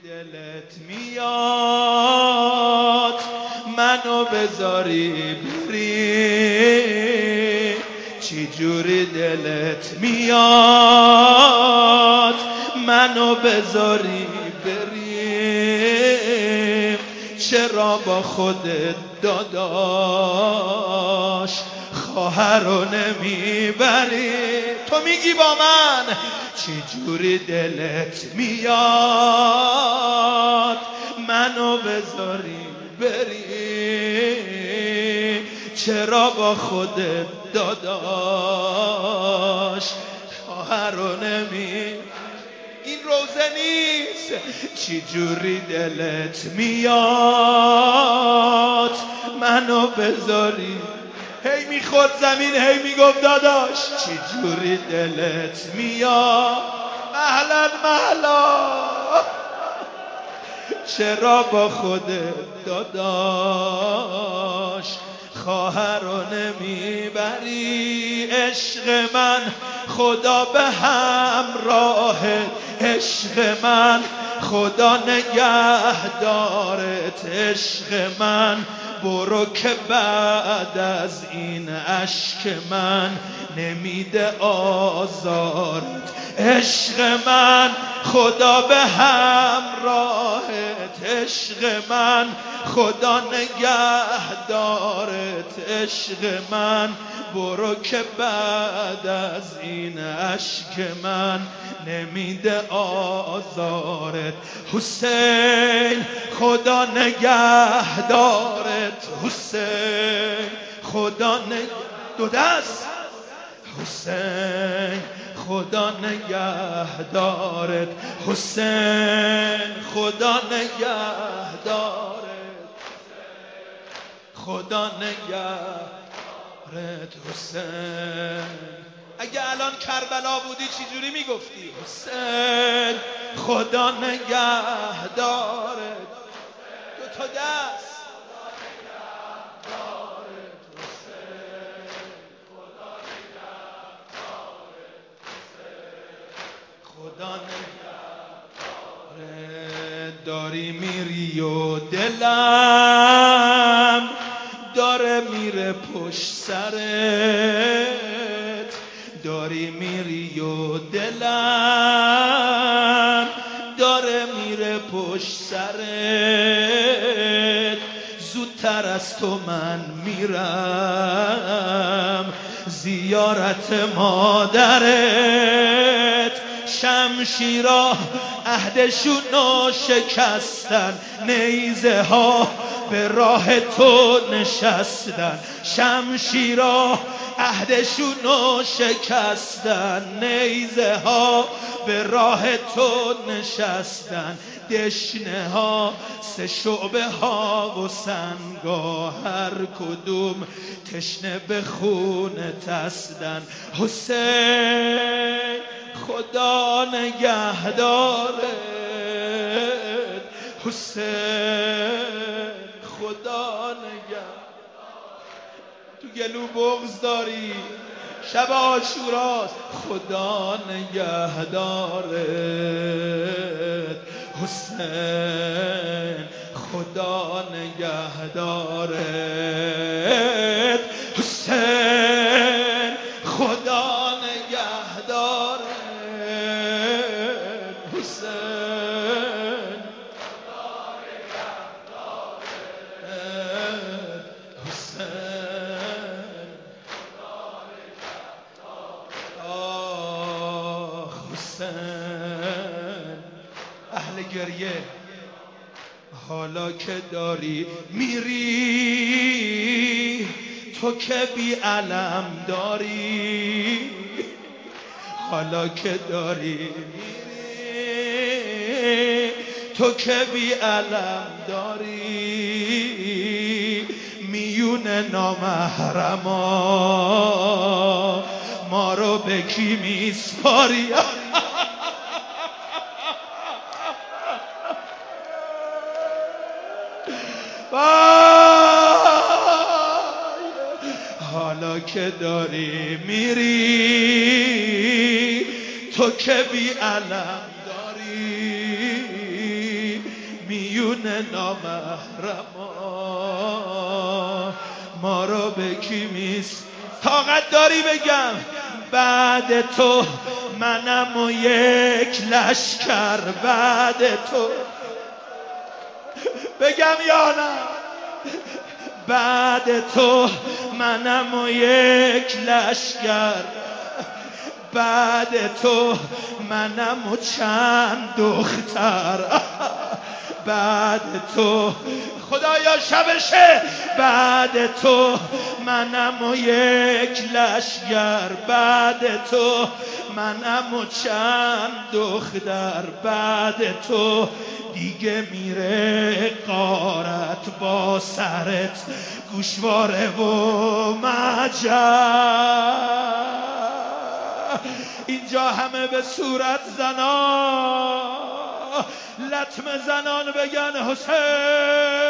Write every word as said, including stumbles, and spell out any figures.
دلت میاد منو بذاری بری، چی جوری دلت میاد منو بذاری بری، چرا با خودت داداش خواهر رو نمیبری؟ تو میگی با من چی جوری دلت میاد منو بذاری بری، چرا با خودت داداش خواهر رو نمی؟ این روزه نیست. چی جوری دلت میاد منو بذاری؟ هی میخورد زمین هی میگفت داداش چی جوری دلت میاد؟ مهلا مهلا، چرا با خودت داداش خواهر رو نمیبری؟ عشق من خدا به همراهت، عشق من خدا نگهدارت، عشق من برو که بعد از این اشک من نمیده آزارت، عشق من خدا به همراهت، عشق من خدا نگهدارت، عشق من برو که بعد از این اشک من نمیده آزارت، حسین خدا نگهدارت، حسین خدا نگه دو دست، حسین خدا نگهدارت، حسین خدا نگهدارت، خدا نگهدارت حسین. اگه الان کربلا بودی چی جوری میگفتی؟ حسین خدا نگهدارت، دو تا دست، خدا نگهدارت. داری میری و دلم داره میره پشت سرت، داری میری و دلم داره میره پشت سرت، زودتر از تو من میرم زیارت مادرت، شمشیرا عهدشونو شکستن، نیزه ها به راه تو نشستن، شمشیرا عهدشونو شکستن، نیزه ها به راه تو نشستن، دشنه ها سه شعبه ها و سنگا هر کدوم تشنه به خون تسدن، حسین خدا نگهدارت، حسین خدا نگهدارت. تو گلو بغض داری شب عاشوراست، خدا نگهدارت حسین خدا نگهدارت، حسین خدا نگهدارت، حسین خدا نگهدارت، حسین خدا نگهدارت. آه حسین اهل گریه، حالا که داری میری تو که بی علم داری، حالا که داری میری تو که بی علم داری، میون نامحرما ما رو به کی میسپاری؟ حالا که داری میری تو که بی علم داری، نامحرمان ما رو به کی میس طاقت داری بگم بعد تو منم و یک لشکر بعد تو بگم یا نه بعد تو منم و یک لشکر بعد تو منم و چند دختر بعد تو خدایا شبشه بعد تو منم و یک لشگر بعد تو منم و چند دختر بعد تو دیگه میره قارت با سرت گوشواره و مجر اینجا همه به صورت زنان لطم زنان بگن حسین